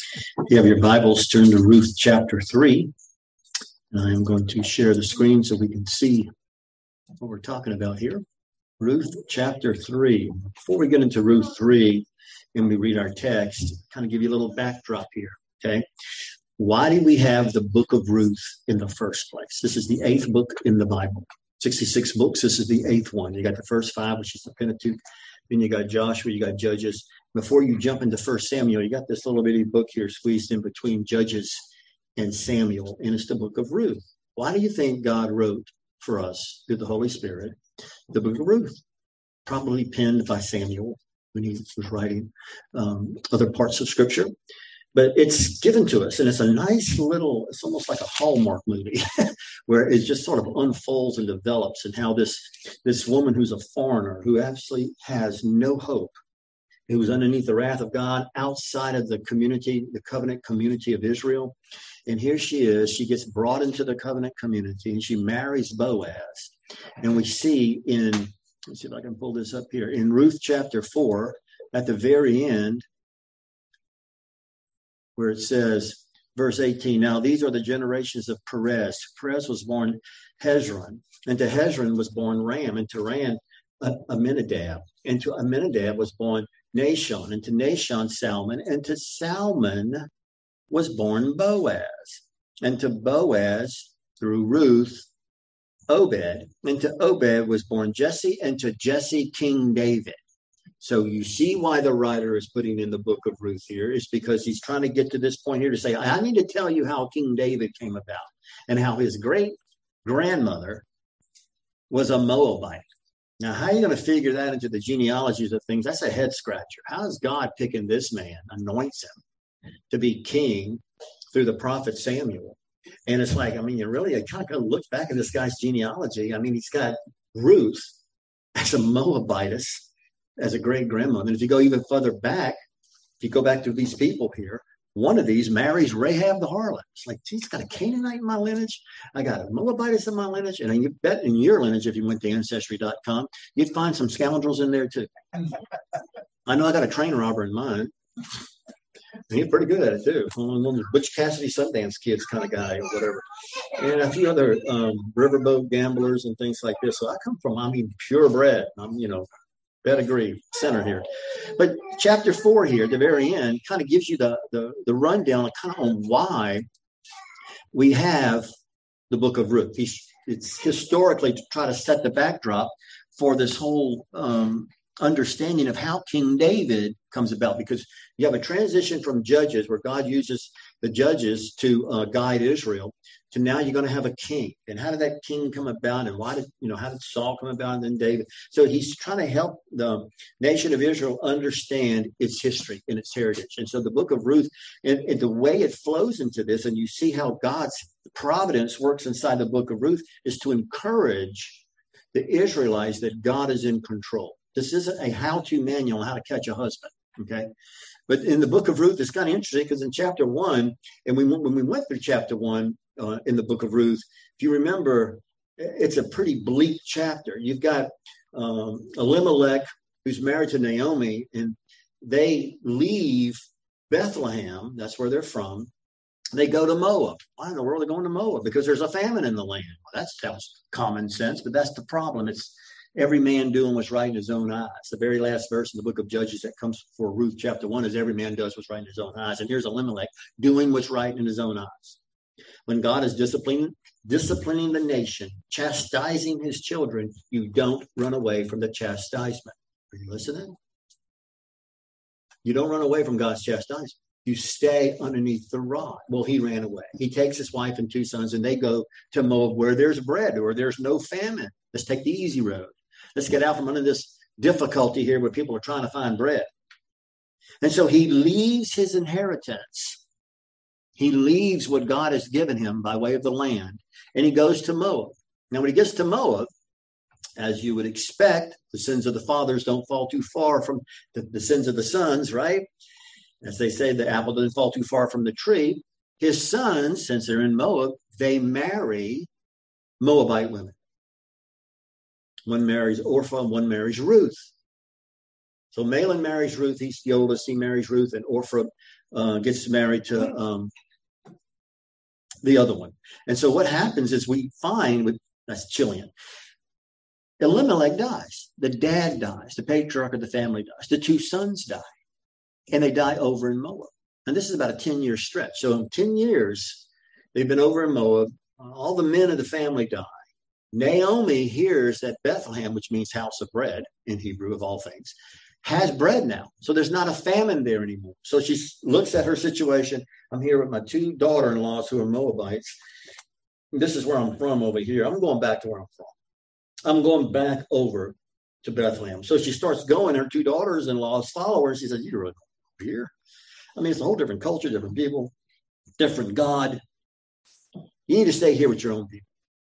If you have your Bibles, turn to Ruth chapter 3. And I am going to share the screen so we can see what we're talking about here. Ruth chapter 3. Before we get into Ruth 3 and we read our text, kind of give you a little backdrop here, okay? Why do we have the book of Ruth in the first place? This is the 8th book in the Bible. 66 books, this is the 8th one. You got the first 5, which is the Pentateuch. Then you got Joshua, you got Judges. Before you jump into 1 Samuel, you got this little bitty book here squeezed in between Judges and Samuel, and it's the book of Ruth. Why do you think God wrote for us, through the Holy Spirit, the book of Ruth? Probably penned by Samuel when he was writing other parts of Scripture. But it's given to us, and it's a nice little, it's almost like a Hallmark movie where it just sort of unfolds and develops, and how this woman who's a foreigner, who actually has no hope, who was underneath the wrath of God, outside of the community, the covenant community of Israel. And here she is, she gets brought into the covenant community, and she marries Boaz. And we see in, let's see if I can pull this up here, in Ruth chapter 4, at the very end, where it says, verse 18, now these are the generations of Perez. Perez was born Hezron, and to Hezron was born Ram, and to Ram, Amminadab, and to Amminadab was born Nahshon, and to Nahshon, Salmon, and to Salmon was born Boaz, and to Boaz, through Ruth, Obed, and to Obed was born Jesse, and to Jesse, King David. So you see why the writer is putting in the book of Ruth here, is because he's trying to get to this point here to say, I need to tell you how King David came about, and how his great-grandmother was a Moabite. Now, how are you going to figure that into the genealogies of things? That's a head scratcher. How is God picking this man, anoints him to be king through the prophet Samuel? And it's like, I mean, you kind of look back at this guy's genealogy. I mean, he's got Ruth as a Moabitess, as a great-grandmother. And if you go even further back, if you go back to these people here, one of these marries Rahab the harlot. It's like, geez, got a Canaanite in my lineage. I got a Moabitess in my lineage. And you bet in your lineage, if you went to Ancestry.com, you'd find some scoundrels in there too. I know I got a train robber in mine. He's pretty good at it too. One of those Butch Cassidy Sundance kids kind of guy or whatever. And a few other riverboat gamblers and things like this. So I come from, purebred. I'm, pedigree center here. But chapter 4 here at the very end kind of gives you the rundown kind of on why we have the book of Ruth. It's historically to try to set the backdrop for this whole understanding of how King David comes about, because you have a transition from Judges, where God uses the judges to guide Israel, to now you're going to have a king. And how did that king come about? And how did Saul come about, and then David? So he's trying to help the nation of Israel understand its history and its heritage. And so the book of Ruth, and the way it flows into this, and you see how God's providence works inside the book of Ruth, is to encourage the Israelites that God is in control. This isn't a how-to manual on how to catch a husband, okay? But in the book of Ruth, it's kind of interesting, because in chapter 1, and when we went through chapter 1 in the book of Ruth, if you remember, it's a pretty bleak chapter. You've got Elimelech, who's married to Naomi, and they leave Bethlehem. That's where they're from. They go to Moab. Why in the world are they going to Moab? Because there's a famine in the land. Well, that sounds common sense, but that's the problem. It's every man doing what's right in his own eyes. The very last verse in the book of Judges that comes before Ruth chapter 1 is every man does what's right in his own eyes. And here's Elimelech doing what's right in his own eyes. When God is disciplining the nation, chastising his children, you don't run away from the chastisement. Are you listening? You don't run away from God's chastisement. You stay underneath the rod. Well, he ran away. He takes his wife and 2 sons, and they go to Moab, where there's bread, or there's no famine. Let's take the easy road. Let's get out from under this difficulty here where people are trying to find bread. And so he leaves his inheritance. He leaves what God has given him by way of the land, and he goes to Moab. Now, when he gets to Moab, as you would expect, the sins of the fathers don't fall too far from the sins of the sons, right? As they say, the apple doesn't fall too far from the tree. His sons, since they're in Moab, they marry Moabite women. One marries Orpah, one marries Ruth. So Mahlon marries Ruth. He's the oldest. He marries Ruth, and Orpah gets married to the other one. And so what happens is we find, that's Chilion, Elimelech dies. The dad dies. The patriarch of the family dies. The two sons die. And they die over in Moab. And this is about a 10-year stretch. So in 10 years, they've been over in Moab. All the men of the family die. Naomi hears that Bethlehem, which means house of bread in Hebrew of all things, has bread now. So there's not a famine there anymore. So she looks at her situation. I'm here with my two daughter-in-laws who are Moabites. This is where I'm from over here. I'm going back to where I'm from. I'm going back over to Bethlehem. So she starts going. Her two daughters-in-laws follow her. She says, "You're really over here. I mean, it's a whole different culture, different people, different God. You need to stay here with your own people."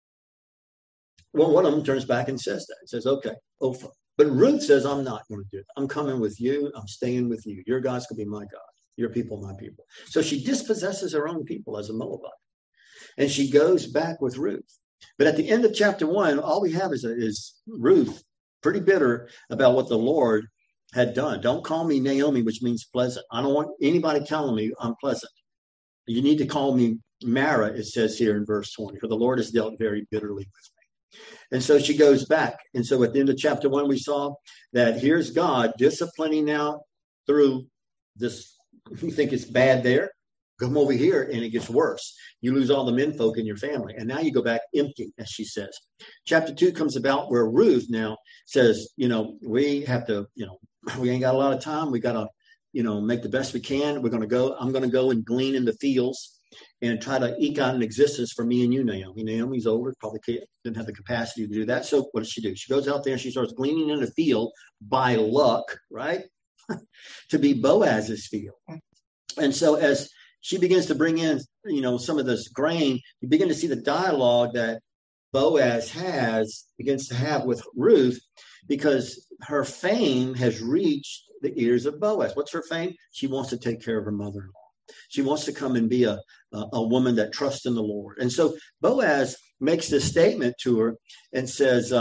Well, one of them turns back and says that. He says, "Okay, Opha." But Ruth says, "I'm not going to do it. I'm coming with you. I'm staying with you. Your God's going to be my God. Your people, my people." So she dispossesses her own people as a Moabite. And she goes back with Ruth. But at the end of chapter 1, all we have is Ruth, pretty bitter about what the Lord had done. "Don't call me Naomi," which means pleasant. I don't want anybody telling me I'm pleasant. You need to call me Mara, it says here in verse 20, for the Lord has dealt very bitterly with me. And so she goes back. And so at the end of chapter 1, we saw that here's God disciplining now through this. You think it's bad there? Come over here and it gets worse. You lose all the menfolk in your family. And now you go back empty, as she says. Chapter 2 comes about where Ruth now says, we have to, we ain't got a lot of time. We got to, make the best we can. I'm going to go and glean in the fields and try to eke out an existence for me and you, Naomi. Naomi's older, probably didn't have the capacity to do that. So what does she do? She goes out there and she starts gleaning in the field by luck, right? to be Boaz's field. And so as she begins to bring in, some of this grain, you begin to see the dialogue that Boaz begins to have with Ruth, because her fame has reached the ears of Boaz. What's her fame? She wants to take care of her mother-in-law. She wants to come and be a woman that trusts in the Lord. And so Boaz makes this statement to her and says,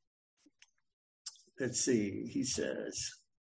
he says,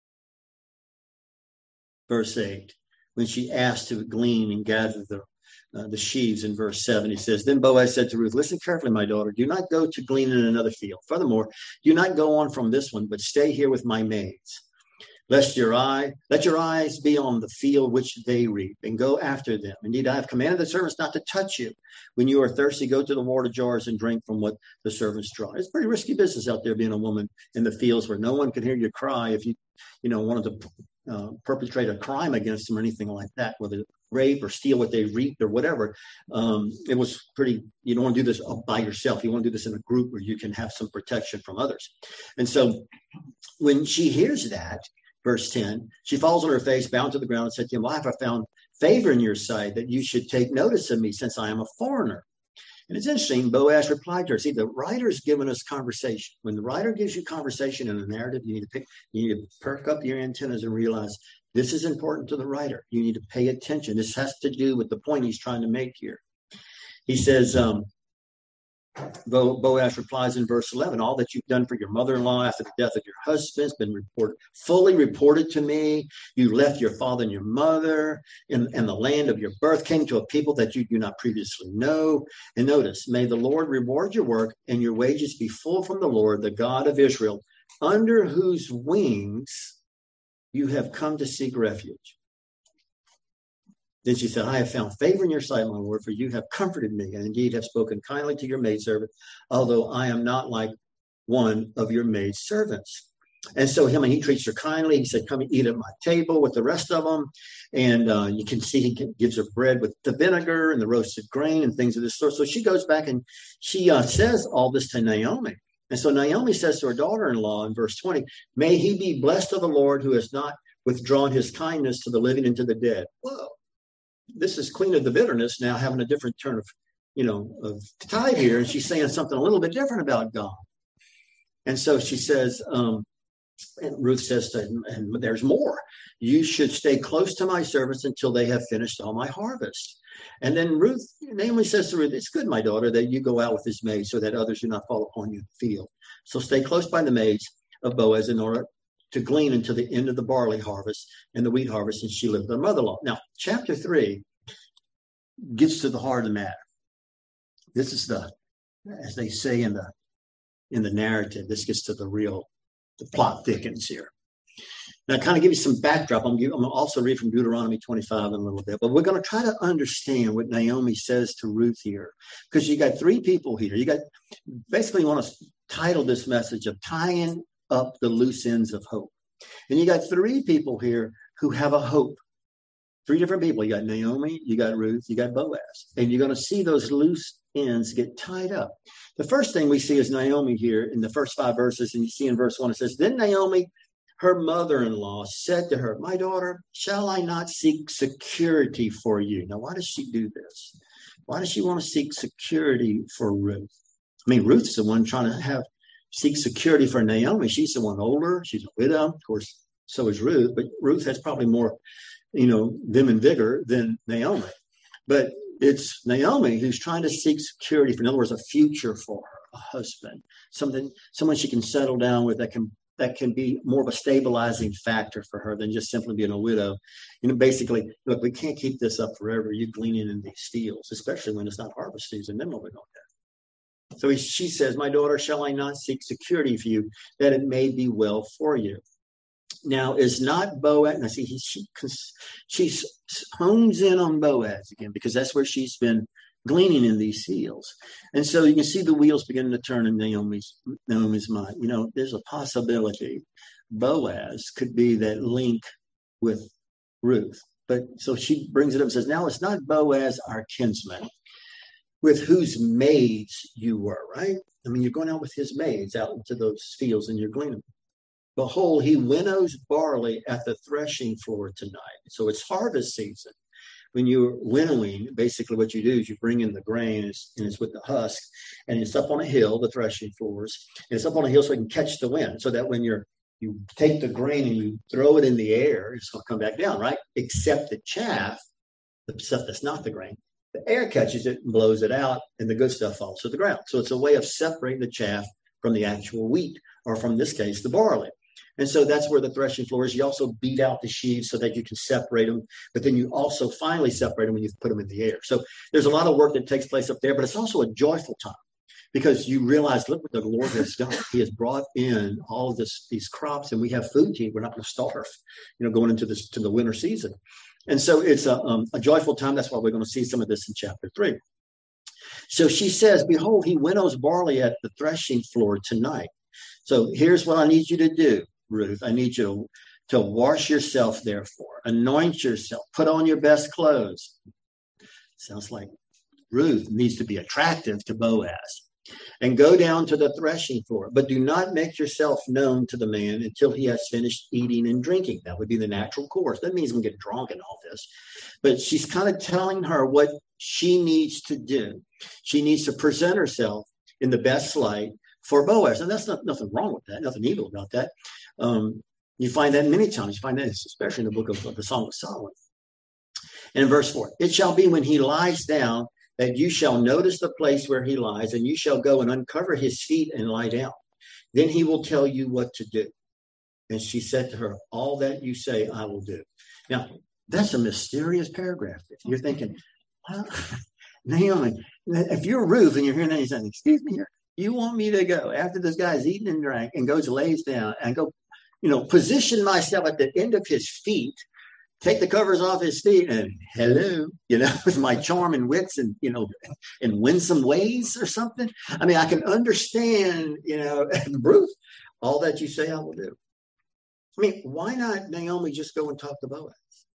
verse 8, when she asked to glean and gather the sheaves in verse 7, he says, "Then Boaz said to Ruth, 'Listen carefully, my daughter. Do not go to glean in another field. Furthermore, do not go on from this one, but stay here with my maids. Let your eyes be on the field which they reap, and go after them. Indeed, I have commanded the servants not to touch you. When you are thirsty, go to the water jars and drink from what the servants draw.'" It's pretty risky business out there being a woman in the fields where no one can hear you cry if you wanted to perpetrate a crime against them or anything like that, whether rape or steal what they reaped or whatever. It was pretty, you don't want to do this by yourself. You want to do this in a group where you can have some protection from others. And so when she hears that, verse 10, she falls on her face, bound to the ground, and said to him, "Why have I found favor in your sight that you should take notice of me, since I am a foreigner?" And it's interesting, Boaz replied to her. See, the writer's given us conversation. When the writer gives you conversation in a narrative, you need to perk up your antennas and realize this is important to the writer. You need to pay attention. This has to do with the point he's trying to make here. He says, Boaz replies in verse 11, "All that you've done for your mother-in-law after the death of your husband has been fully reported to me. You left your father and your mother and the land of your birth, came to a people that you do not previously know. And notice, may the Lord reward your work and your wages be full from the Lord, the God of Israel, under whose wings you have come to seek refuge." Then she said, "I have found favor in your sight, my Lord, for you have comforted me, and indeed have spoken kindly to your maidservant, although I am not like one of your maidservants." And so he treats her kindly. He said, "Come and eat at my table with the rest of them." And you can see he gives her bread with the vinegar and the roasted grain and things of this sort. So she goes back and she says all this to Naomi. And so Naomi says to her daughter-in-law in verse 20, "May he be blessed of the Lord, who has not withdrawn his kindness to the living and to the dead." Whoa. This is Queen of the Bitterness now having a different turn of tide here. And she's saying something a little bit different about God. And so she says, and Ruth says to him, and there's more. "You should stay close to my servants until they have finished all my harvest." And then Naomi says to Ruth, "It's good, my daughter, that you go out with his maids so that others do not fall upon you in the field. So stay close by the maids of Boaz in order to glean until the end of the barley harvest and the wheat harvest, and she lived with her mother-in-law. Now, chapter 3 gets to the heart of the matter. This is as they say in the narrative, this gets to the plot thickens here. Now, kind of give you some backdrop. I'm going to also read from Deuteronomy 25 in a little bit, but we're going to try to understand what Naomi says to Ruth here, because you got three people here. Basically want to title this message of tying up the loose ends of hope. And you got three people here who have a hope. Three different people. You got Naomi, you got Ruth, you got Boaz. And you're going to see those loose ends get tied up. The first thing we see is Naomi here in the first 5 verses. And you see in verse 1, it says, Then Naomi, her mother-in-law, said to her, My daughter, shall I not seek security for you? Now, why does she do this? Why does she want to seek security for Ruth? I mean, Ruth's the one trying to seek security for Naomi. She's the one older. She's a widow. Of course, so is Ruth. But Ruth has probably more, vim and vigor than Naomi. But it's Naomi who's trying to seek security for, in other words, a future for her, a husband, someone she can settle down with that can be more of a stabilizing factor for her than just simply being a widow. Basically, look, we can't keep this up forever. You gleaning in these fields, especially when it's not harvest season. Then what we're going to do. So she says, My daughter, shall I not seek security for you, that it may be well for you? Now, is not Boaz, now see, she hones in on Boaz again, because that's where she's been gleaning in these fields. And so you can see the wheels beginning to turn in Naomi's mind. There's a possibility Boaz could be that link with Ruth. But so she brings it up and says, Now it's not Boaz, our kinsman, with whose maids you were, right? I mean, you're going out with his maids out into those fields and you're gleaning. Behold, he winnows barley at the threshing floor tonight. So it's harvest season. When you're winnowing, basically what you do is you bring in the grain and it's with the husk, and it's up on a hill, the threshing floors, and it's up on a hill so it can catch the wind, so that when you take the grain and you throw it in the air, it's going to come back down, right? Except the chaff, the stuff that's not the grain, the air catches it and blows it out, and the good stuff falls to the ground. So it's a way of separating the chaff from the actual wheat, or from this case, the barley. And so that's where the threshing floor is. You also beat out the sheaves so that you can separate them, but then you also finally separate them when you put them in the air. So there's a lot of work that takes place up there, but it's also a joyful time because you realize, look what the Lord has done. He has brought in all of these crops, and we have food to eat. We're not going to starve, going into the winter season. And so it's a joyful time. That's why we're going to see some of this in chapter 3. So she says, Behold, he winnows barley at the threshing floor tonight. So here's what I need you to do, Ruth. I need you to wash yourself, therefore. Anoint yourself. Put on your best clothes. Sounds like Ruth needs to be attractive to Boaz. And go down to the threshing floor. But do not make yourself known to the man until he has finished eating and drinking. That would be the natural course. That means we get drunk and all this. But she's kind of telling her what she needs to do. She needs to present herself in the best light for Boaz. And that's nothing wrong with that, nothing evil about that. You find that many times. You find that especially in the book of the Song of Solomon. And in verse 4, It shall be when he lies down that you shall notice the place where he lies, and you shall go and uncover his feet and lie down. Then he will tell you what to do. And she said to her, All that you say, I will do. Now, that's a mysterious paragraph. You're thinking, Naomi, if you're Ruth and you're hearing that, you're saying, Excuse me here. You want me to go after this guy's eaten and drank and goes, lays down and go, position myself at the end of his feet, take the covers off his feet and hello, with my charm and wits and, in winsome ways or something. I mean, I can understand, Ruth, all that you say I will do. I mean, why not Naomi just go and talk to Boaz?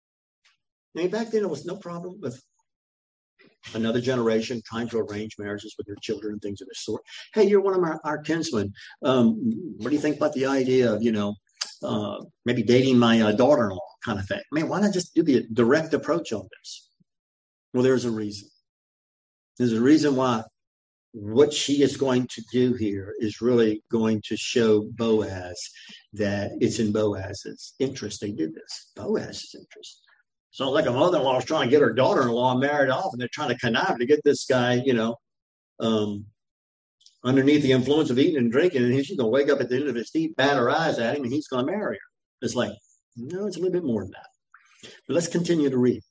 I mean, back then it was no problem with another generation trying to arrange marriages with their children and things of this sort. Hey, you're one of our kinsmen. What do you think about the idea of, maybe dating my daughter-in-law kind of thing? I mean, why not just do the direct approach on this? Well, there's a reason. There's a reason why what she is going to do here is really going to show Boaz that it's in Boaz's interest they did this. Boaz's interest. Sounds like a mother-in-law is trying to get her daughter-in-law married off, and they're trying to connive to get this guy, underneath the influence of eating and drinking, and she's going to wake up at the end of his feet, bat her eyes at him, and he's going to marry her. It's like, no, it's a little bit more than that. But let's continue to read.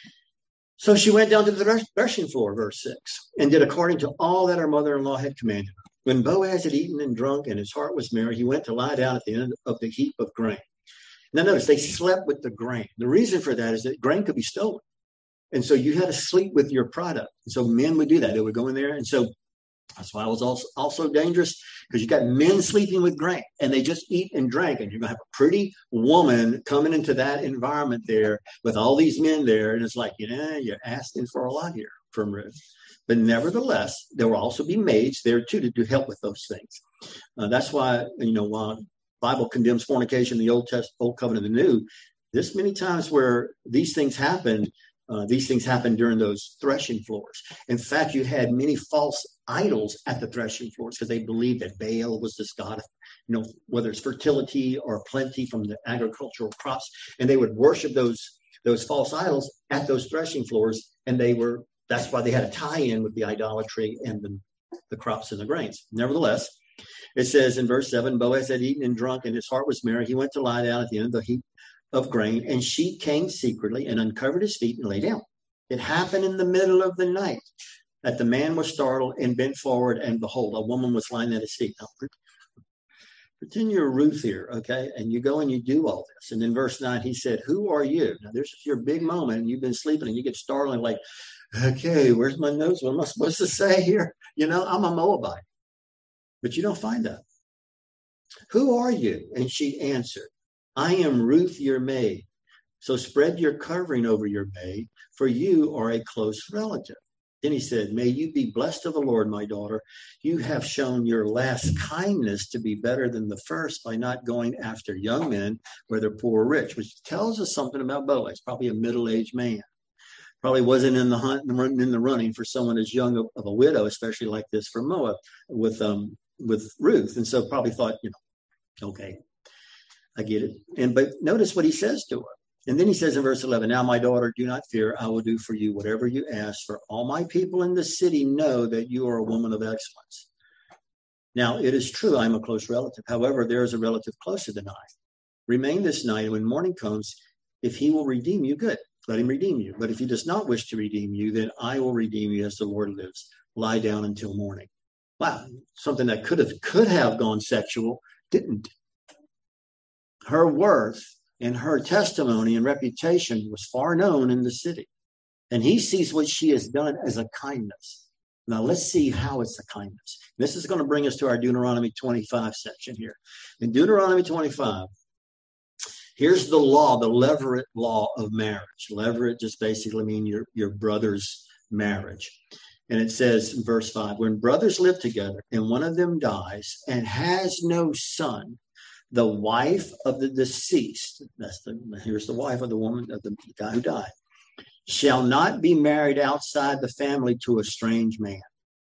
So she went down to the threshing floor, verse 6, and did according to all that her mother-in-law had commanded her. When Boaz had eaten and drunk and his heart was merry, he went to lie down at the end of the heap of grain. Now notice, they slept with the grain. The reason for that is that grain could be stolen. And so you had to sleep with your product. And so men would do that. They would go in there. And so that's why it was also dangerous, because you got men sleeping with grain and they just eat and drank. And you're going to have a pretty woman coming into that environment there with all these men there. And it's like, you're asking for a lot here from Ruth. But nevertheless, there will also be maids there too to help with those things. That's why, while the Bible condemns fornication in the Old Covenant and the New, this many times where these things happened during those threshing floors. In fact, you had many false idols at the threshing floors because they believed that Baal was this god of, whether it's fertility or plenty from the agricultural crops. And they would worship those false idols at those threshing floors. And that's why they had a tie-in with the idolatry and the crops and the grains. Nevertheless, it says in verse 7, Boaz had eaten and drunk and his heart was merry. He went to lie down at the end of the heap of grain, and she came secretly and uncovered his feet and lay down. It happened in the middle of the night that the man was startled and bent forward, and behold, a woman was lying at his feet. Now, pretend you're Ruth here, okay? And you go and you do all this. And in verse 9, he said, who are you? Now, there's your big moment, and you've been sleeping, and you get startled and like, okay, where's my notes? What am I supposed to say here? I'm a Moabite. But you don't find that. Who are you? And she answered, I am Ruth, your maid. So spread your covering over your maid, for you are a close relative. Then he said, may you be blessed of the Lord, my daughter. You have shown your last kindness to be better than the first by not going after young men, whether poor or rich, which tells us something about Boaz, probably a middle-aged man. Probably wasn't in the hunt and in the running for someone as young of a widow, especially like this for Moab with Ruth. And so probably thought, okay, I get it. But notice what he says to her. And then he says in verse 11, now, my daughter, do not fear. I will do for you whatever you ask, for all my people in the city know that you are a woman of excellence. Now, it is true I am a close relative. However, there is a relative closer than I. Remain this night, and when morning comes, if he will redeem you, good. Let him redeem you. But if he does not wish to redeem you, then I will redeem you as the Lord lives. Lie down until morning. Wow, something that could have gone sexual, didn't. Her worth and her testimony and reputation was far known in the city. And he sees what she has done as a kindness. Now, let's see how it's a kindness. This is going to bring us to our Deuteronomy 25 section here. In Deuteronomy 25, here's the law, the levirate law of marriage. Levirate just basically means your brother's marriage. And it says in verse 5, when brothers live together and one of them dies and has no son, the wife of the deceased, here's the wife of the woman, of the guy who died, shall not be married outside the family to a strange man.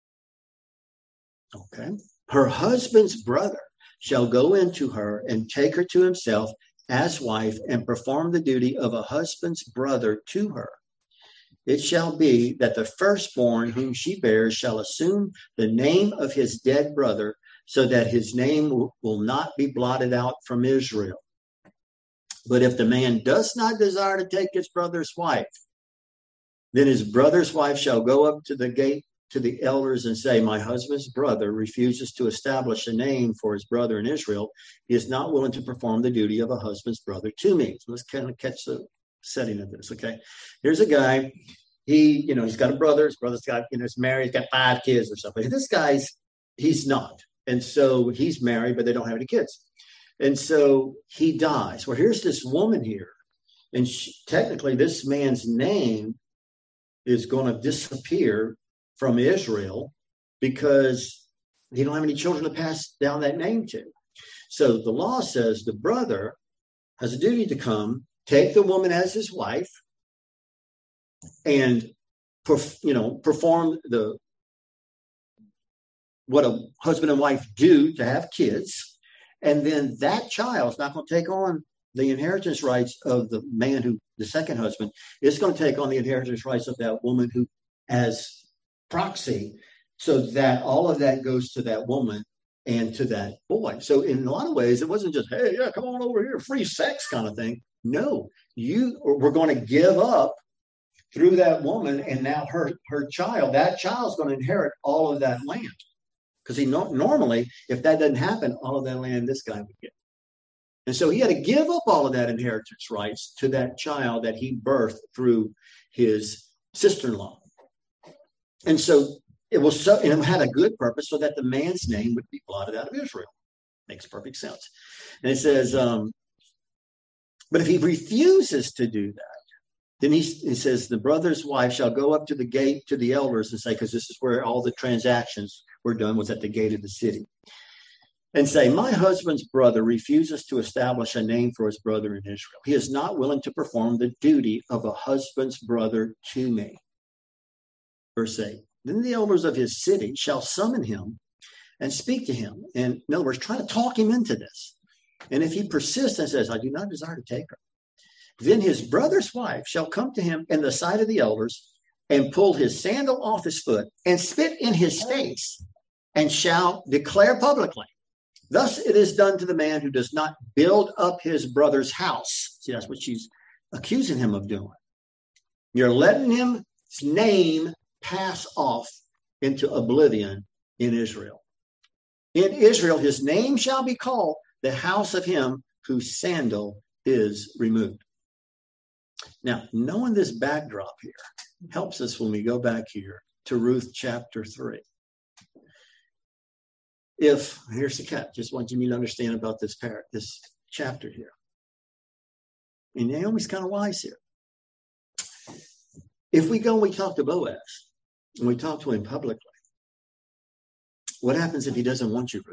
Okay. Her husband's brother shall go into her and take her to himself as wife and perform the duty of a husband's brother to her. It shall be that the firstborn whom she bears shall assume the name of his dead brother, so that his name will not be blotted out from Israel. But if the man does not desire to take his brother's wife, then his brother's wife shall go up to the gate to the elders and say, my husband's brother refuses to establish a name for his brother in Israel. He is not willing to perform the duty of a husband's brother to me. So let's kind of catch the setting of this, okay? Here's a guy. He's got a brother. His brother's got, he's married. He's got 5 kids or something. This guy's, he's not. And so he's married, but they don't have any kids. And so he dies. Well, here's this woman here. And technically, this man's name is going to disappear from Israel because he don't have any children to pass down that name to. So the law says the brother has a duty to come, take the woman as his wife, and perform what a husband and wife do to have kids. And then that child's not going to take on the inheritance rights of the man who, the second husband, is going to take on the inheritance rights of that woman who, as proxy, so that all of that goes to that woman and to that boy. So in a lot of ways, it wasn't just, hey, yeah, come on over here, free sex kind of thing. No, we're going to give up through that woman, and now her child, that child's going to inherit all of that land. Because normally, if that doesn't happen, all of that land this guy would get. And so he had to give up all of that inheritance rights to that child that he birthed through his sister-in-law. And so it had a good purpose, so that the man's name would be blotted out of Israel. Makes perfect sense. And it says, but if he refuses to do that, then he says, the brother's wife shall go up to the gate to the elders and say, because this is where all the transactions were done, was at the gate of the city, and say, my husband's brother refuses to establish a name for his brother in Israel. He is not willing to perform the duty of a husband's brother to me. Verse 8, then the elders of his city shall summon him and speak to him. And in other words, try to talk him into this. And if he persists and says, I do not desire to take her, then his brother's wife shall come to him in the sight of the elders and pull his sandal off his foot and spit in his face and shall declare publicly, thus it is done to the man who does not build up his brother's house. See, that's what she's accusing him of doing. You're letting his name pass off into oblivion in Israel. In Israel, his name shall be called the house of him whose sandal is removed. Now, knowing this backdrop here helps us when we go back here to Ruth chapter 3. Here's the cat, just want you to understand about this chapter here. And Naomi's kind of wise here. If we go and we talk to Boaz, and we talk to him publicly, what happens if he doesn't want you,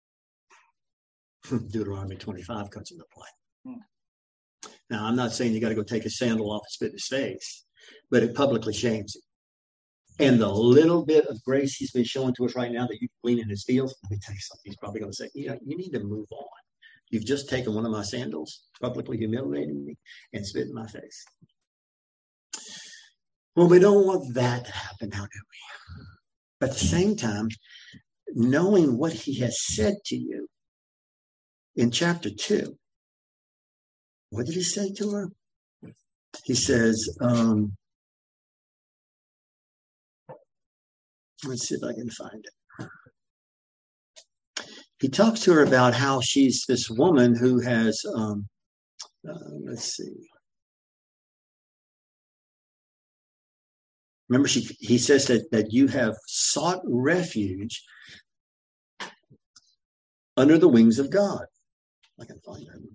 Ruth? Deuteronomy 25 comes into play. Now, I'm not saying you got to go take his sandal off and spit in his face, but it publicly shames him. And the little bit of grace he's been showing to us right now that you can glean in his fields, let me tell you something. He's probably going to say, you need to move on. You've just taken one of my sandals, publicly humiliated me, and spit in my face. Well, we don't want that to happen now, do we? But at the same time, knowing what he has said to you in chapter 2, what did he say to her? He says, let's see if I can find it. He talks to her about how she's this woman who has, let's see. Remember, he says that you have sought refuge under the wings of God. I can find that.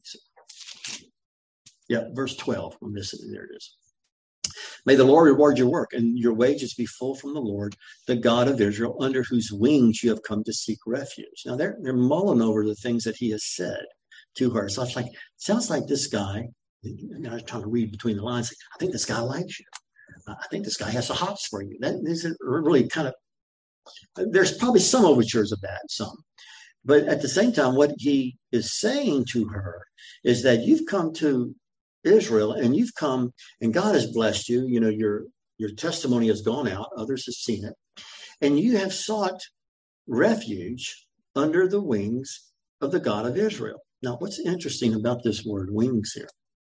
Yeah, verse 12. I'm missing it. There it is. May the Lord reward your work and your wages be full from the Lord, the God of Israel, under whose wings you have come to seek refuge. Now, they're mulling over the things that he has said to her. So it's like, sounds like this guy, I was trying to read between the lines, I think this guy likes you. I think this guy has a hots for you. That isn't really kind of, there's probably some overtures of that, some. But at the same time, what he is saying to her is that you've come to Israel and you've come and God has blessed you. You know, your testimony has gone out. Others have seen it. And you have sought refuge under the wings of the God of Israel. Now, what's interesting about this word wings here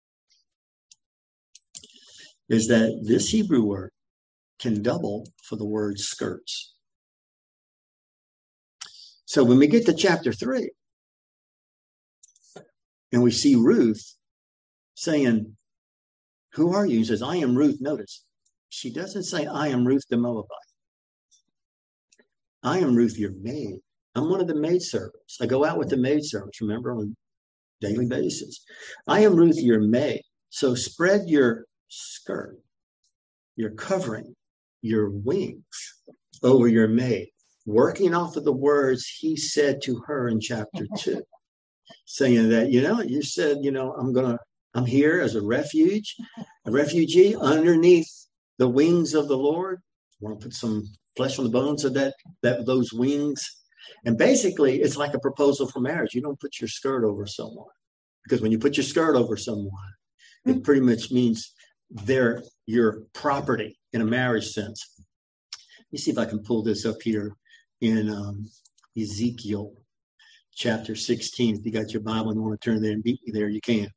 is that this Hebrew word can double for the word skirts. So when we get to chapter 3 and we see Ruth saying, who are you? He says, I am Ruth. Notice, she doesn't say, I am Ruth the Moabite. I am Ruth, your maid. I'm one of the maidservants. I go out with the maidservants, remember, on a daily basis. I am Ruth, your maid. So spread your skirt, your covering, your wings over your maid, working off of the words he said to her in chapter 2, saying that, you said, I'm here as a refugee underneath the wings of the Lord. I want to put some flesh on the bones of those wings. And basically, it's like a proposal for marriage. You don't put your skirt over someone, because when you put your skirt over someone, it pretty much means they're your property in a marriage sense. Let me see if I can pull this up here in Ezekiel chapter 16. If you got your Bible and you want to turn there and beat me there, you can.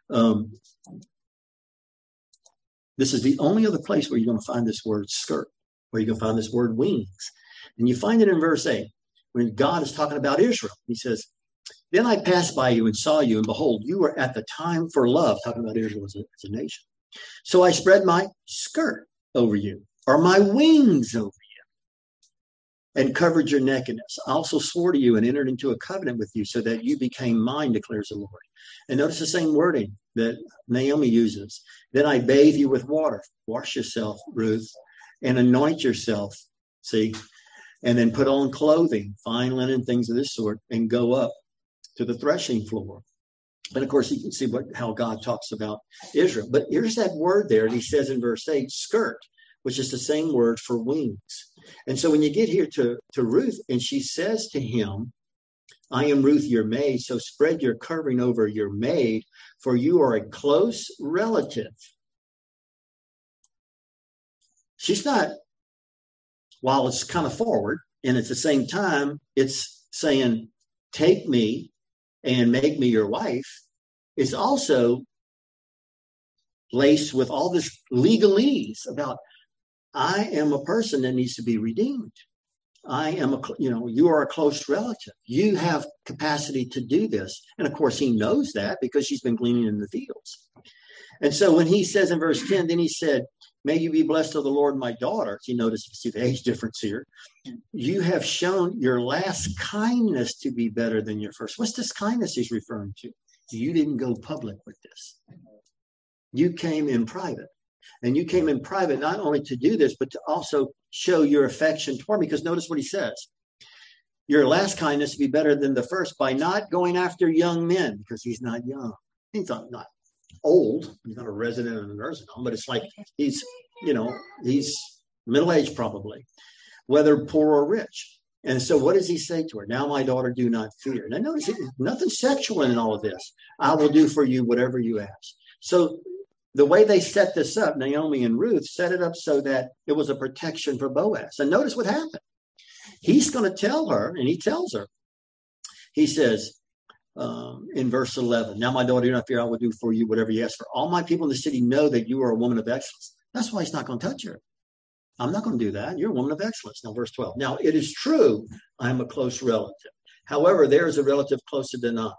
This is the only other place where you're going to find this word skirt, where you're going to find this word wings. And you find it in verse 8, when God is talking about Israel. He says, then I passed by you and saw you, and behold, you were at the time for love, talking about Israel as a nation. So I spread my skirt over you, or my wings over you, and covered your nakedness. I also swore to you and entered into a covenant with you so that you became mine, declares the Lord. And notice the same wording that Naomi uses. Then I bathe you with water. Wash yourself, Ruth, and anoint yourself, see, and then put on clothing, fine linen, things of this sort, and go up to the threshing floor. And of course, you can see how God talks about Israel. But here's that word there, and he says in verse 8, skirt, which is the same word for wings. And so when you get here to Ruth, and she says to him, I am Ruth, your maid, so spread your covering over your maid, for you are a close relative. She's not, while it's kind of forward, and at the same time, it's saying, take me and make me your wife, is also laced with all this legalese about, I am a person that needs to be redeemed. I am you are a close relative. You have capacity to do this. And of course, he knows that because she's been gleaning in the fields. And so when he says in verse 10, then he said, may you be blessed of the Lord, my daughter. You notice, you see the age difference here. You have shown your last kindness to be better than your first. What's this kindness he's referring to? You didn't go public with this. You came in private. And you came in private not only to do this, but to also show your affection toward me. Because notice what he says. Your last kindness to be better than the first by not going after young men, because he's not young. He's not old. He's not a resident in a nursing home, but it's like he's middle-aged probably, whether poor or rich. And so what does he say to her? Now, my daughter, do not fear. Now, notice nothing sexual in all of this. I will do for you whatever you ask. So the way they set this up, Naomi and Ruth set it up so that it was a protection for Boaz. And notice what happened. He's going to tell her, and he tells her, he says in verse 11, now, my daughter, do not fear, I will do for you whatever you ask for. All my people in the city know that you are a woman of excellence. That's why he's not going to touch her. I'm not going to do that. You're a woman of excellence. Now, verse 12. Now, it is true, I'm a close relative. However, there is a relative closer than I.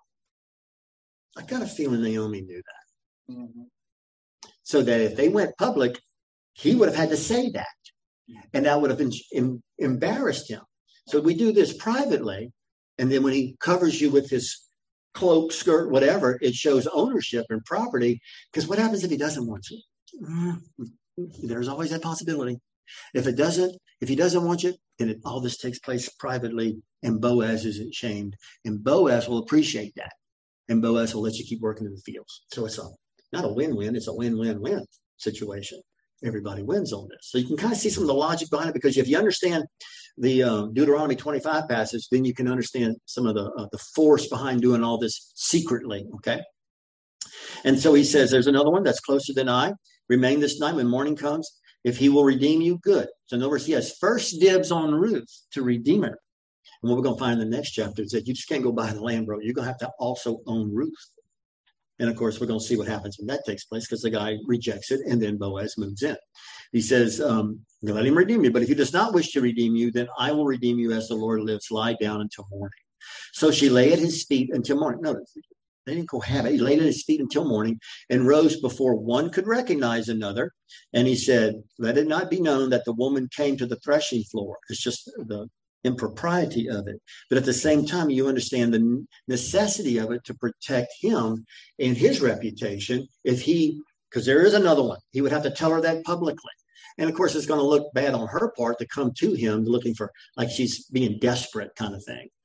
I got a feeling Naomi knew that. Mm-hmm. So that if they went public, he would have had to say that. And that would have been embarrassed him. So we do this privately. And then when he covers you with his cloak, skirt, whatever, it shows ownership and property. Because what happens if he doesn't want you? There's always that possibility. If he doesn't want you, then all this takes place privately, and Boaz isn't shamed. And Boaz will appreciate that. And Boaz will let you keep working in the fields. So it's not a win-win, it's a win-win-win situation. Everybody wins on this. So you can kind of see some of the logic behind it, because if you understand the Deuteronomy 25 passage, then you can understand some of the force behind doing all this secretly, okay? And so he says, there's another one that's closer than I. Remain this night when morning comes. If he will redeem you, good. So in other words, he has first dibs on Ruth to redeem her. And what we're going to find in the next chapter is that you just can't go buy the land, bro. You're going to have to also own Ruth. And of course, we're going to see what happens when that takes place, because the guy rejects it, and then Boaz moves in. He says, let him redeem you. But if he does not wish to redeem you, then I will redeem you as the Lord lives. Lie down until morning. So she lay at his feet until morning. Notice, they didn't cohabit. He laid at his feet until morning and rose before one could recognize another. And he said, let it not be known that the woman came to the threshing floor. It's just the impropriety of it. But at the same time, you understand the necessity of it to protect him and his reputation. Because there is another one, he would have to tell her that publicly. And of course, it's going to look bad on her part to come to him looking for, like she's being desperate kind of thing.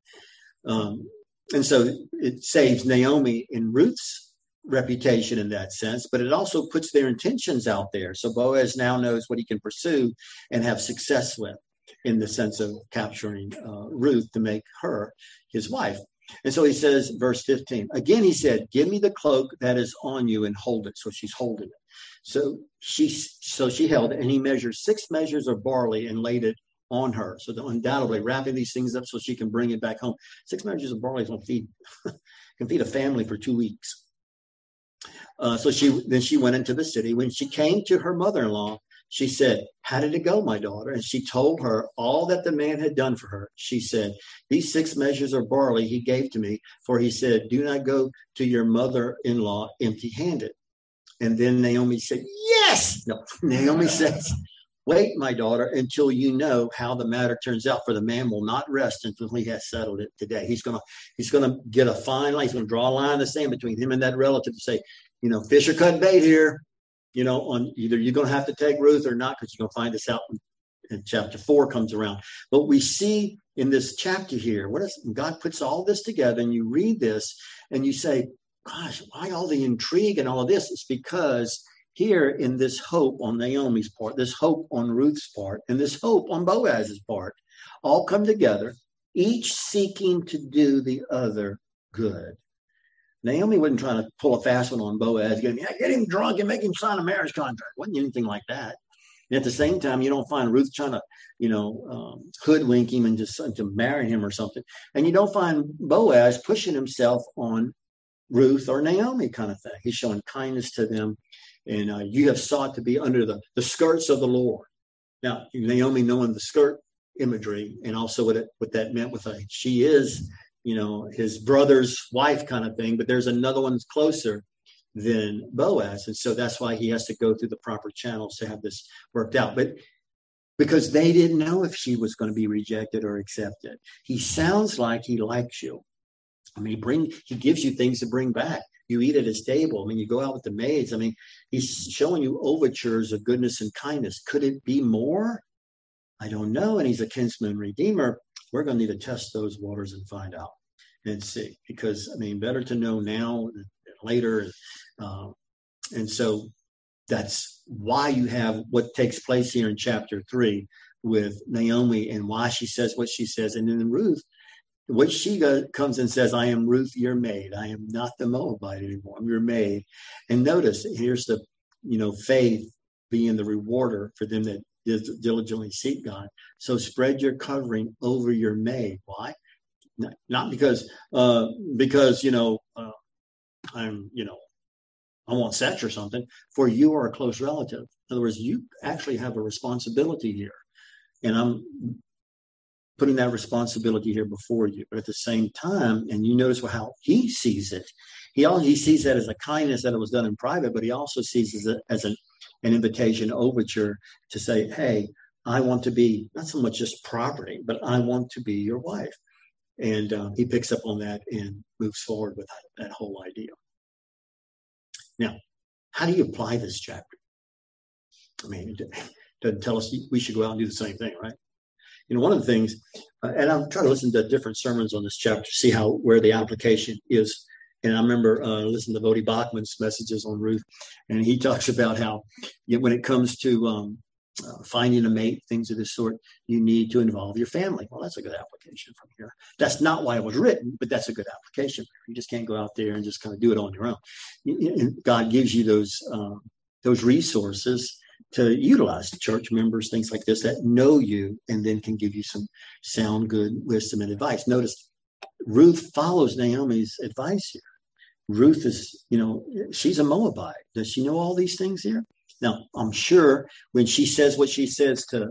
And so it saves Naomi and Ruth's reputation in that sense, but it also puts their intentions out there. So Boaz now knows what he can pursue and have success with, in the sense of capturing Ruth to make her his wife. And so he says, verse 15, again, he said, give me the cloak that is on you and hold it. So she's holding it. So she held it, and he measured 6 measures of barley and laid it on her. So undoubtedly wrapping these things up so she can bring it back home. 6 measures of barley can feed a family for 2 weeks. So she went into the city. When she came to her mother-in-law, she said, "How did it go, my daughter?" And she told her all that the man had done for her. She said, "These 6 measures of barley he gave to me, for he said, 'Do not go to your mother-in-law empty-handed.'" And then Naomi said, "Yes." No, Naomi says, "Wait, my daughter, until you know how the matter turns out, for the man will not rest until he has settled it today." He's gonna get a fine line. He's gonna draw a line in the sand between him and that relative to say, fish are cut bait here. On either you're going to have to take Ruth or not, because you're going to find this out in chapter 4 comes around. But we see in this chapter here, God puts all this together, and you read this and you say, gosh, why all the intrigue and all of this? It's because here in this hope on Naomi's part, this hope on Ruth's part, and this hope on Boaz's part, all come together, each seeking to do the other good. Naomi wasn't trying to pull a fast one on Boaz, get him drunk and make him sign a marriage contract. Wasn't anything like that. And at the same time, you don't find Ruth trying to, hoodwink him and just to marry him or something. And you don't find Boaz pushing himself on Ruth or Naomi kind of thing. He's showing kindness to them. And you have sought to be under the skirts of the Lord. Now, Naomi knowing the skirt imagery and also what that meant with she is, his brother's wife kind of thing, but there's another one that's closer than Boaz. And so that's why he has to go through the proper channels to have this worked out. But because they didn't know if she was going to be rejected or accepted. He sounds like he likes you. I mean, he gives you things to bring back. You eat at his table. I mean, you go out with the maids. I mean, he's showing you overtures of goodness and kindness. Could it be more? I don't know. And he's a kinsman redeemer. We're going to need to test those waters and find out and see. Because, better to know now than later. And so that's why you have what takes place here in chapter 3 with Naomi and why she says what she says. And then Ruth, what she comes and says, "I am Ruth, your maid. I am not the Moabite anymore. I'm your maid." And notice, here's the, faith being the rewarder for them that diligently seek God. "So spread your covering over your maid." Why? Not because I'm, I want sex or something. For you are a close relative. In other words, you actually have a responsibility here. And I'm putting that responsibility here before you. But at the same time, and you notice how he sees it. He sees that as a kindness that it was done in private, but he also sees it as an invitation overture to say, "Hey, I want to be not so much just property, but I want to be your wife." And he picks up on that and moves forward with that whole idea. Now, how do you apply this chapter? It doesn't tell us we should go out and do the same thing, right? One of the things, and I'll try to listen to different sermons on this chapter, see where the application is. And I remember listening to Bodie Bachman's messages on Ruth, and he talks about how when it comes to finding a mate, things of this sort, you need to involve your family. Well, that's a good application from here. That's not why it was written, but that's a good application. You just can't go out there and just kind of do it on your own. God gives you those resources to utilize, church members, things like this that know you and then can give you some sound, good wisdom and advice. Notice Ruth follows Naomi's advice here. Ruth is, she's a Moabite. Does she know all these things here? Now, I'm sure when she says what she says to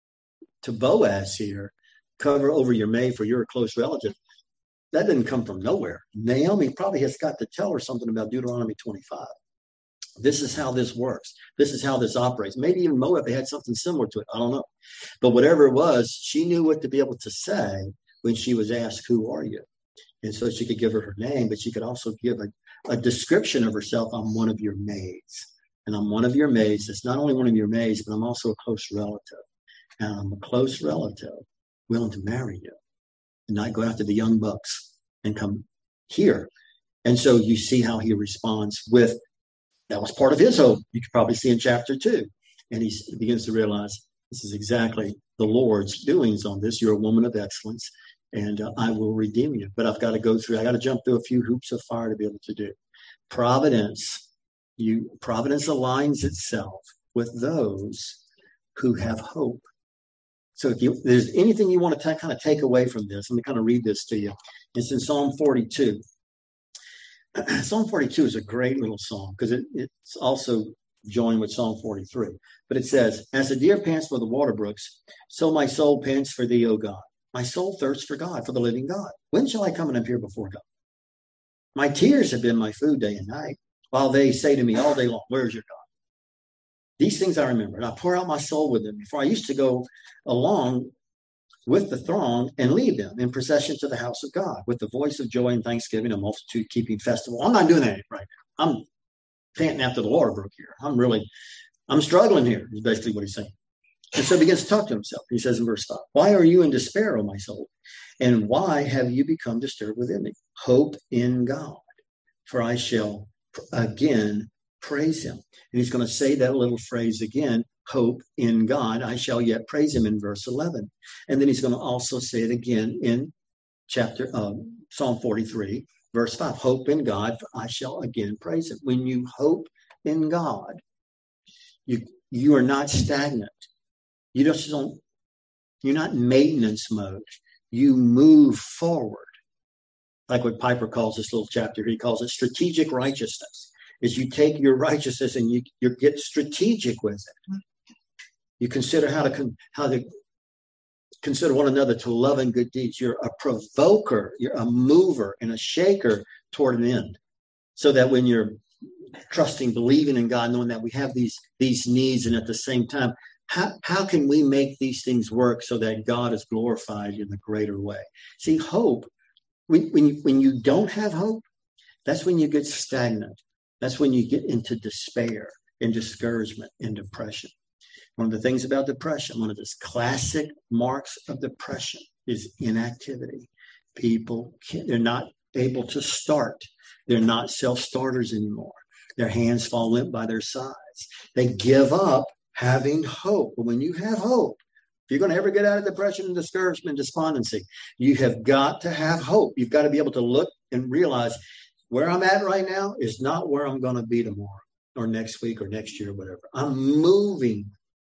Boaz here, "Cover over your maid, for you're a close relative," that didn't come from nowhere. Naomi probably has got to tell her something about Deuteronomy 25. This is how this works. This is how this operates. Maybe even Moab, they had something similar to it. I don't know. But whatever it was, she knew what to be able to say when she was asked, "Who are you?" And so she could give her name, but she could also give a description of herself. "I'm one of your maids. And I'm one of your maids. It's not only one of your maids, but I'm also a close relative. And I'm a close relative willing to marry you and not go after the young bucks and come here." And so you see how he responds with, that was part of his hope. You could probably see in chapter 2. And he begins to realize this is exactly the Lord's doings on this. "You're a woman of excellence, and I will redeem you." But I got to jump through a few hoops of fire to be able to do. Providence aligns itself with those who have hope. So if there's anything you want to kind of take away from this, let me kind of read this to you. It's in Psalm 42. Psalm 42 is a great little psalm because it's also joined with Psalm 43. But it says, as the deer pants for the water brooks, so my soul pants for thee, O God. My soul thirsts for God, for the living God. When shall I come and appear before God? My tears have been my food day and night, while they say to me all day long, where is your God? These things I remember, and I pour out my soul with them. Before I used to go along with the throng and lead them in procession to the house of God with the voice of joy and thanksgiving, a multitude keeping festival. I'm not doing that right now. I'm panting after the water brook here. I'm struggling here, is basically what he's saying. And so he begins to talk to himself. He says in verse 5, why are you in despair, O my soul? And why have you become disturbed within me? Hope in God, for I shall again praise him. And he's going to say that little phrase again, hope in God, I shall yet praise him, in verse 11. And then he's going to also say it again in Psalm 43, verse 5, hope in God, for I shall again praise him. When you hope in God, you are not stagnant. You're not maintenance mode. You move forward. Like what Piper calls this little chapter, he calls it strategic righteousness. Is you take your righteousness and you get strategic with it. You consider how to consider one another to love and good deeds. You're a provoker, you're a mover and a shaker toward an end. So that when you're trusting, believing in God, knowing that we have these needs, and at the same time, how can we make these things work so that God is glorified in a greater way? See, hope, when you don't have hope, that's when you get stagnant. That's when you get into despair and discouragement and depression. One of the things about depression, one of the classic marks of depression is inactivity. People, they're not able to start. They're not self-starters anymore. Their hands fall limp by their sides. They give up having hope. But when you have hope, if you're going to ever get out of depression and discouragement and despondency, you have got to have hope. You've got to be able to look and realize where I'm at right now is not where I'm going to be tomorrow or next week or next year or whatever. I'm moving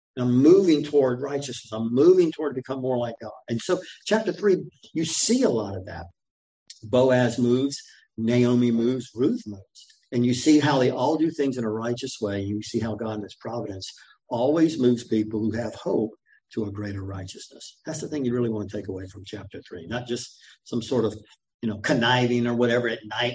toward righteousness. I'm moving toward become more like God. And so chapter 3, you see a lot of that. Boaz moves, Naomi moves, Ruth moves. And you see how they all do things in a righteous way. You see how God in his providence always moves people who have hope to a greater righteousness. That's the thing you really want to take away from chapter 3, not just some sort of, conniving or whatever at night,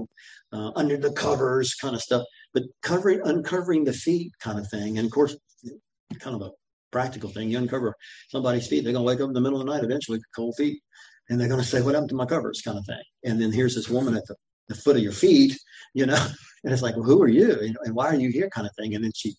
under the covers kind of stuff, but uncovering the feet kind of thing. And of course, kind of a practical thing. You uncover somebody's feet, they're going to wake up in the middle of the night eventually with cold feet. And they're going to say, what happened to my covers kind of thing. And then here's this woman at the foot of your feet, and it's like, well, who are you? And why are you here kind of thing? And then she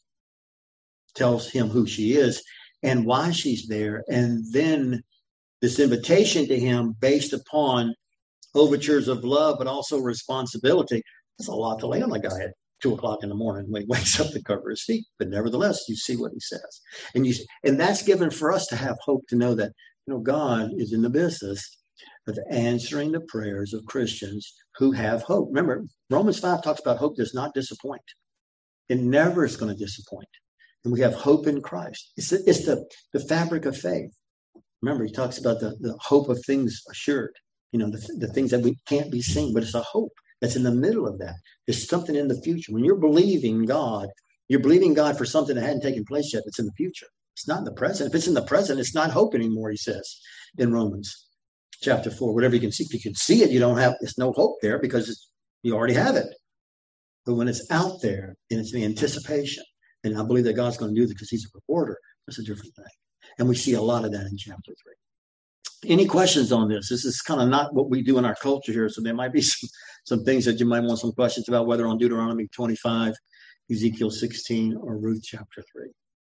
tells him who she is and why she's there. And then this invitation to him based upon overtures of love, but also responsibility. That's a lot to lay on the guy at 2:00 in the morning when he wakes up to cover his feet. But nevertheless, you see what he says. And that's given for us to have hope, to know that, God is in the business of answering the prayers of Christians who have hope. Remember, Romans 5 talks about hope does not disappoint. It never is going to disappoint. And we have hope in Christ. It's the fabric of faith. Remember, he talks about the hope of things assured, the things that we can't be seen, but it's a hope that's in the middle of that. There's something in the future. When you're believing God, you're believing God for something that hadn't taken place yet. It's in the future. It's not in the present. If it's in the present, it's not hope anymore, he says in Romans chapter 4. Whatever you can see, if you can see it, it's no hope there because you already have it. But when it's out there and it's the anticipation, and I believe that God's going to do that because he's a rewarder, that's a different thing. And we see a lot of that in chapter 3. Any questions on this? This is kind of not what we do in our culture here. So there might be some things that you might want some questions about, whether on Deuteronomy 25, Ezekiel 16, or Ruth chapter 3.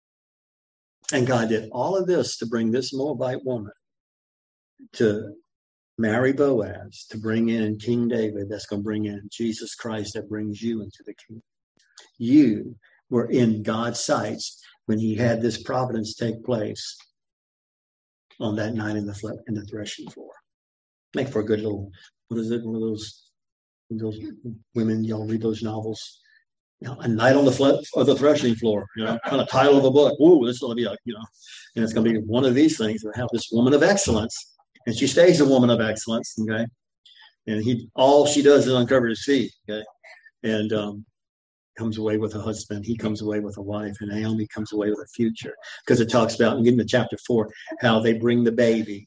And God did all of this to bring this Moabite woman to marry Boaz, to bring in King David, that's going to bring in Jesus Christ, that brings you into the kingdom. You were in God's sights when he had this providence take place on that night in the threshing floor. Make for a good little, what is it? One of those women, y'all read those novels, a night on the threshing floor, kind of title of a book. Ooh, this will be and it's going to be one of these things. We have this woman of excellence, and she stays a woman of excellence. Okay, and all she does is uncover his feet. Okay, and comes away with a husband. He comes away with a wife, and Naomi comes away with a future, because it talks about, and getting to chapter 4, how they bring the baby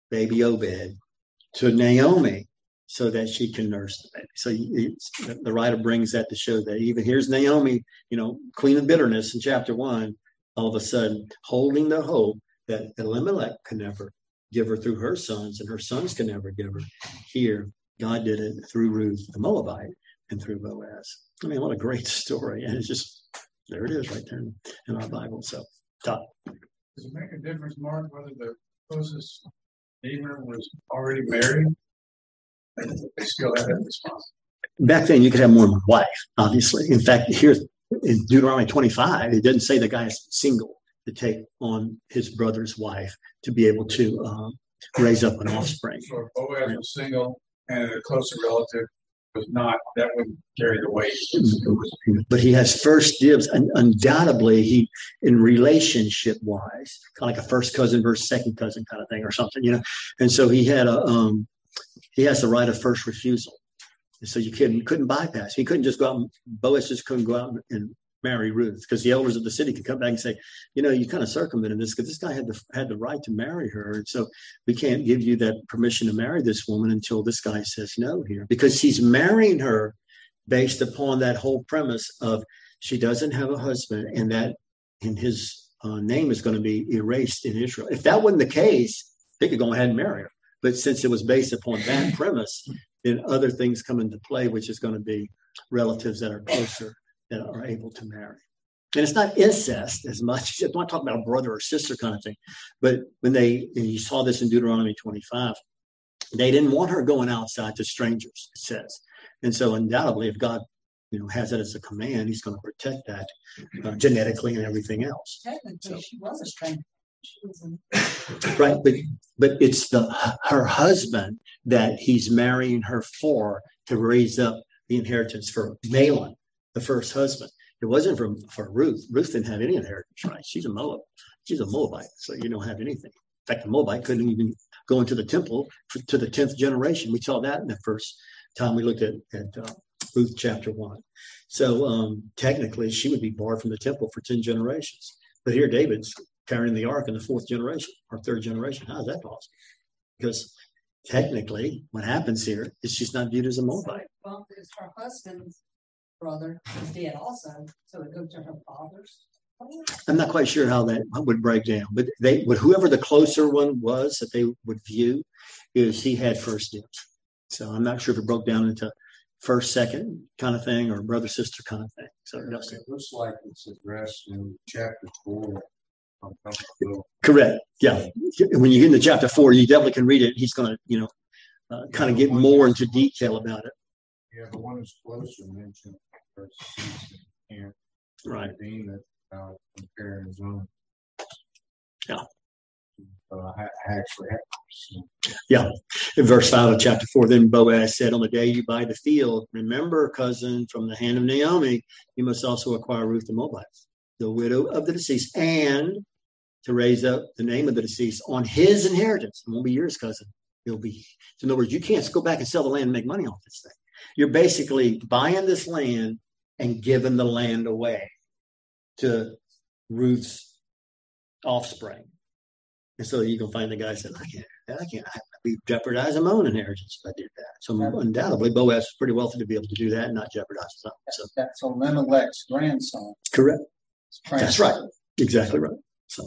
Obed, to Naomi, so that she can nurse the baby. So the writer brings that to show that even here's Naomi, queen of bitterness in chapter 1, all of a sudden holding the hope that Elimelech could never give her through her sons, and her sons can never give her. Here, God did it through Ruth the Moabite and through Boaz. I mean, what a great story. And it's just, there it is right there in our Bible. So, Todd. Does it make a difference, Mark, whether the closest neighbor was already married? They still have that response. Back then, you could have more than one wife, obviously. In fact, here in Deuteronomy 25, it doesn't say the guy is single to take on his brother's wife to be able to raise up an offspring. So if Boaz was single and a closer relative was not, that wouldn't carry the weight. But he has first dibs, and undoubtedly he, in relationship wise, kind of like a first cousin versus second cousin kind of thing or something, And so he had he has the right of first refusal. And so you couldn't bypass. He couldn't just go out, Boaz just couldn't go out and marry Ruth, because the elders of the city could come back and say, you kind of circumvented this, because this guy had the right to marry her. And so we can't give you that permission to marry this woman until this guy says no here, because he's marrying her based upon that whole premise of she doesn't have a husband, and that his name is going to be erased in Israel. If that wasn't the case, they could go ahead and marry her. But since it was based upon that premise, then other things come into play, which is going to be relatives that are closer, that are able to marry. And it's not incest as much. I'm not talking about a brother or sister kind of thing. But when you saw this in Deuteronomy 25, they didn't want her going outside to strangers, it says. And so undoubtedly, if God has that as a command, he's going to protect that genetically and everything else. Technically, she was a stranger. Right, but it's her husband that he's marrying her for, to raise up the inheritance for Mahlon, the first husband. It wasn't for Ruth. Ruth didn't have any inheritance, right? She's a Moabite, so you don't have anything. In fact, the Moabite couldn't even go into the temple to the 10th generation. We saw that in the first time we looked at Ruth chapter 1. So technically, she would be barred from the temple for 10 generations. But here, David's carrying the ark in the 4th generation or 3rd generation. How is that possible? Because technically, what happens here is she's not viewed as a Moabite. Well, because her husband's brother is dead also, so it goes to her father's. I'm not quite sure how that would break down, but whoever the closer one was that they would view, is he had first dibs. So I'm not sure if it broke down into first, second kind of thing, or brother, sister kind of thing. So it looks like it's addressed in chapter 4. Correct. Yeah. When you get into chapter 4, you definitely can read it. He's going to, kind of get more into detail about it. Yeah, the one is closer mentioned. Right. Comparing his own. Yeah. I actually have. Yeah. In verse 5 of chapter 4, then Boaz said, on the day you buy the field, remember, cousin, from the hand of Naomi, you must also acquire Ruth the Moabite, the widow of the deceased, and to raise up the name of the deceased on his inheritance. It won't be yours, cousin. It'll be. So in other words, you can't go back and sell the land and make money off this thing. You're basically buying this land and giving the land away to Ruth's offspring. And so you can find the guy said, I can't be jeopardizing my own inheritance if I did that. So undoubtedly, Boaz was pretty wealthy to be able to do that and not jeopardize his own. That's Elimelech's grandson. Correct. That's right. Exactly right. So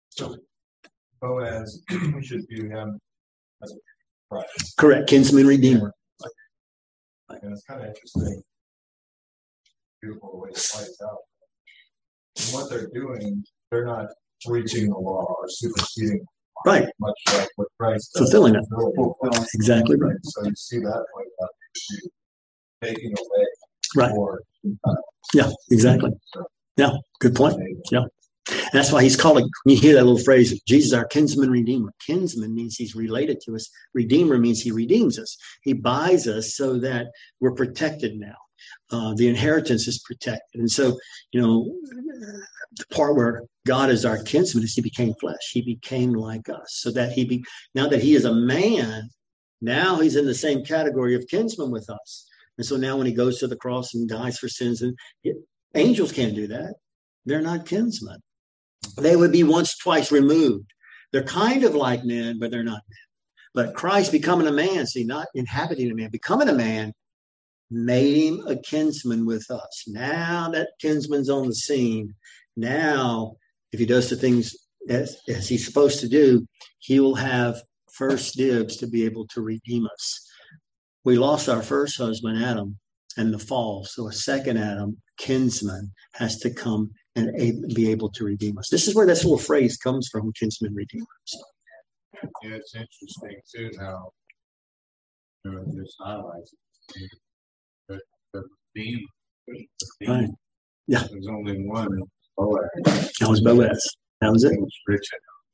Boaz, we should view him as a price. Correct. Kinsman redeemer. And it's kind of interesting. Beautiful the way it plays out. And what they're doing, they're not breaching the law or superseding the law, right, much like what Christ does. Fulfilling it. Exactly right. So you see that way out, taking away. Right. Yeah, exactly. Yeah, good point. Yeah. And that's why he's calling, you hear that little phrase, Jesus, our kinsman redeemer. Kinsman means he's related to us. Redeemer means he redeems us. He buys us so that we're protected now. the inheritance is protected. And so, the part where God is our kinsman is he became flesh. He became like us so that now that he is a man, now he's in the same category of kinsman with us. And so now when he goes to the cross and dies for sins, and angels can't do that. They're not kinsmen. They would be once, twice removed. They're kind of like men, but they're not men. But Christ becoming a man, see, not inhabiting a man, becoming a man, made him a kinsman with us. Now that kinsman's on the scene. Now, if he does the things as he's supposed to do, he will have first dibs to be able to redeem us. We lost our first husband, Adam, and the fall. So a second Adam, kinsman, has to come and be able to redeem us. This is where this little phrase comes from, kinsman redeemer. Yeah, it's interesting too how this highlights the theme. Right. Yeah. There's only one Boaz. That was Boaz. That was it. He was rich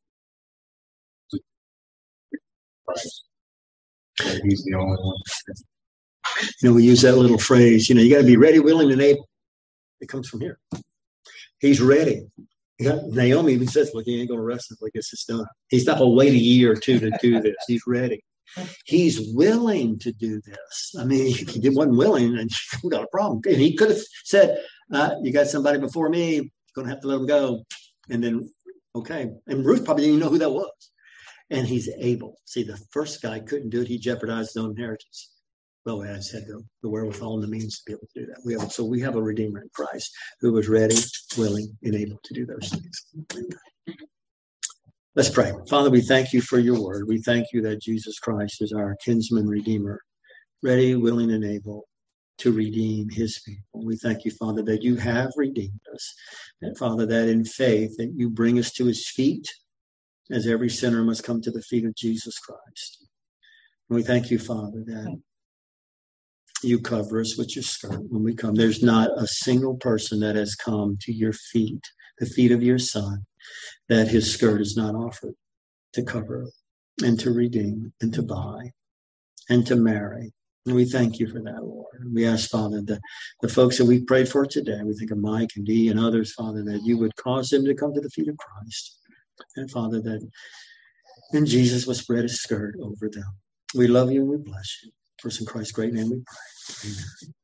enough. Right. He's the only one. We use that little phrase, you got to be ready, willing, and able. It comes from here. He's ready. Naomi even says, look, he ain't going to rest until he gets this done. He's not going to wait a year or two to do this. He's ready. He's willing to do this. I mean, if he wasn't willing, and we got a problem. And he could have said, you got somebody before me, you're going to have to let him go. And then, okay. And Ruth probably didn't even know who that was. And he's able. See, the first guy couldn't do it. He jeopardized his own inheritance. Boaz had the wherewithal and the means to be able to do that. So we have a Redeemer in Christ who was ready, willing, and able to do those things. Let's pray. Father, we thank you for your word. We thank you that Jesus Christ is our kinsman redeemer, ready, willing, and able to redeem his people. We thank you, Father, that you have redeemed us. And Father, that in faith that you bring us to his feet, as every sinner must come to the feet of Jesus Christ. And we thank you, Father, that you cover us with your skirt when we come. There's not a single person that has come to your feet, the feet of your Son, that his skirt is not offered to cover and to redeem and to buy and to marry. And we thank you for that, Lord. And we ask, Father, the folks that we prayed for today, we think of Mike and Dee and others, Father, that you would cause them to come to the feet of Christ. And Father, that and Jesus will spread his skirt over them. We love you and we bless you. For in Christ's great name we pray. Amen.